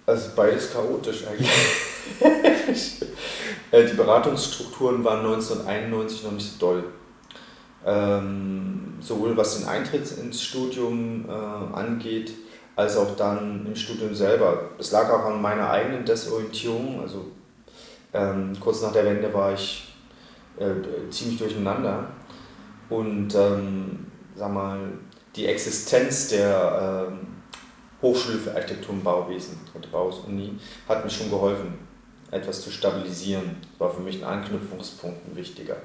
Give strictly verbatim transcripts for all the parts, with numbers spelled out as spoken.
Also beides chaotisch eigentlich. Die Beratungsstrukturen waren neunzehnhunderteinundneunzig noch nicht so doll. Ähm, sowohl was den Eintritt ins Studium äh, angeht, als auch dann im Studium selber. Es lag auch an meiner eigenen Desorientierung. Also ähm, kurz nach der Wende war ich äh, ziemlich durcheinander. Und ähm, sag mal, die Existenz der ähm, Hochschule für Architektur und Bauwesen und Bauhaus-Uni hat mir schon geholfen, etwas zu stabilisieren. Das war für mich ein Anknüpfungspunkt, ein wichtiger.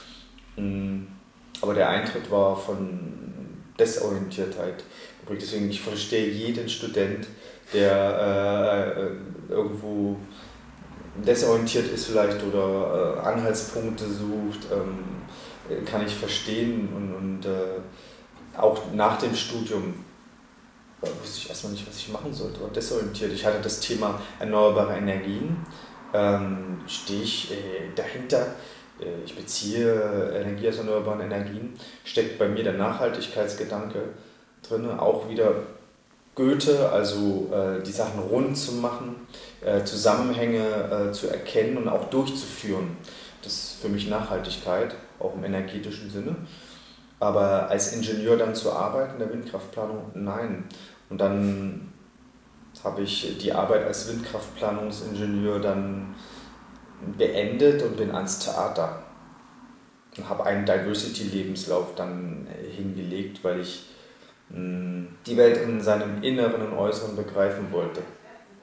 Aber der Eintritt war von Desorientiertheit geprägt. Deswegen, ich verstehe jeden Student, der äh, irgendwo desorientiert ist vielleicht oder äh, Anhaltspunkte sucht, ähm, kann ich verstehen. Und, und äh, auch nach dem Studium wusste ich erstmal nicht, was ich machen sollte, war desorientiert. Ich hatte das Thema erneuerbare Energien, ähm, stehe ich äh, dahinter, äh, ich beziehe Energie aus erneuerbaren Energien, steckt bei mir der Nachhaltigkeitsgedanke drin, auch wieder Goethe, also äh, die Sachen rund zu machen, äh, Zusammenhänge äh, zu erkennen und auch durchzuführen. Das ist für mich Nachhaltigkeit, auch im energetischen Sinne. Aber als Ingenieur dann zu arbeiten, der Windkraftplanung, nein. Und dann habe ich die Arbeit als Windkraftplanungsingenieur dann beendet und bin ans Theater. Und habe einen Diversity-Lebenslauf dann hingelegt, weil ich mh, die Welt in seinem Inneren und Äußeren begreifen wollte.